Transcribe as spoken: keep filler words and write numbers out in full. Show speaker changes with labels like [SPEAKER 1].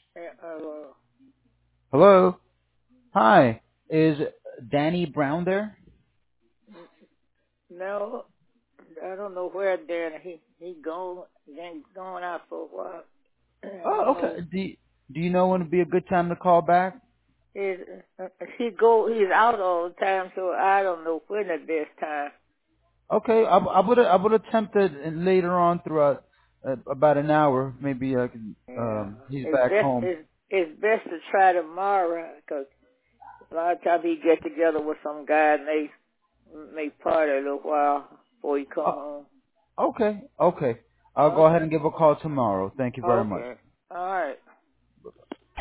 [SPEAKER 1] Uh, uh,
[SPEAKER 2] Hello? Hi. Is Danny Brown there?
[SPEAKER 1] no, I don't know where there. He he gone, then gone out for a while. I
[SPEAKER 2] Oh,
[SPEAKER 1] don't
[SPEAKER 2] okay.
[SPEAKER 1] know.
[SPEAKER 2] Do, do you know when would be a good time to call back?
[SPEAKER 1] Is uh, he go? He's out all the time, so I don't know when at this time.
[SPEAKER 2] Okay, I, I would I would attempt it later on throughout uh, about an hour. Maybe I can.
[SPEAKER 1] Yeah,
[SPEAKER 2] Um, he's
[SPEAKER 1] it's
[SPEAKER 2] back
[SPEAKER 1] best.
[SPEAKER 2] home.
[SPEAKER 1] It's it's best to try tomorrow because a lot of times he get together with some guy and they may party a little while before he come
[SPEAKER 2] Oh,
[SPEAKER 1] home.
[SPEAKER 2] okay, okay. I'll go ahead
[SPEAKER 1] Okay.
[SPEAKER 2] and give a call tomorrow. Thank you very much.
[SPEAKER 1] Okay. All right.